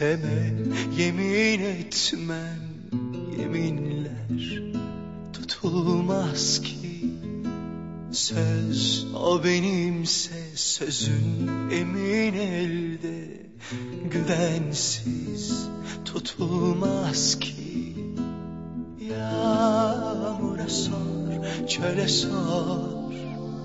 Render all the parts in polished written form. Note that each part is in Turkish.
Sevmeme yemin etmem, yeminler tutulmaz ki. Söz o benimse sözün emin elde, güvensiz tutulmaz ki. Yağmura sor, çöle sor,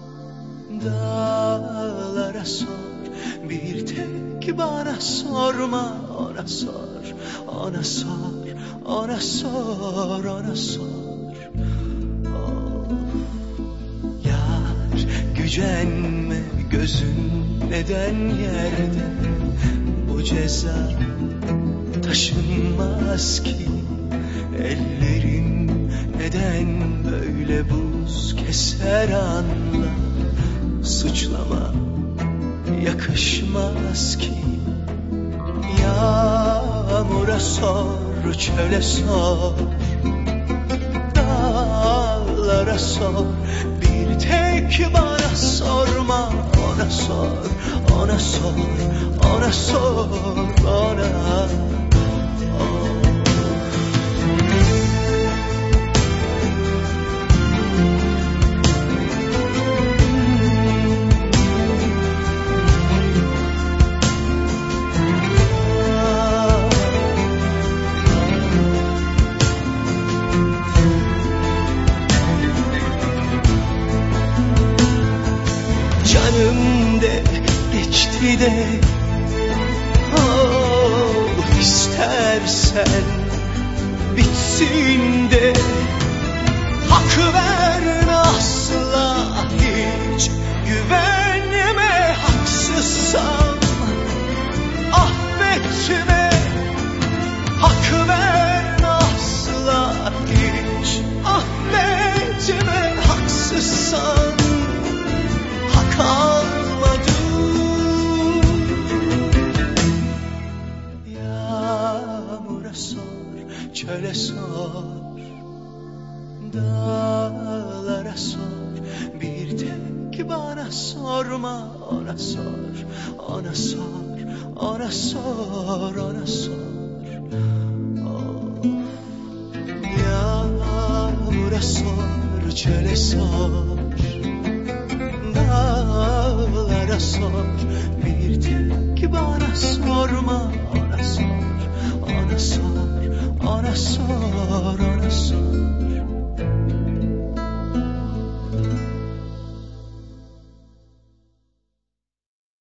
dağlara sor, bir tek bana sorma. Ona sor, ona sor, ona sor, ona sor. Oh. Yar gücenme, gözün neden yerde, bu ceza taşınmaz ki. Ellerin neden böyle buz keser anla, suçlama yakışmaz ki. Yağmura sor, çöle sor, dağlara sor, bir tek bana sorma. Ona sor, ona sor, ona sor, ona. Canım de geçti de, oh, istersen bitsin de. Hak verme asla hiç, güvenme haksızsam. Affetme, hak verme asla hiç, affetme haksızsam. Kalmadım. Yağmura sor, çöle sor, dağlara sor, bir tek bana sorma. Ona sor, ona sor, ona sor, ona sor. Oh. Yağmura sor, çöle sor, dağlara sor, bir tek bana sorma. Ona sor.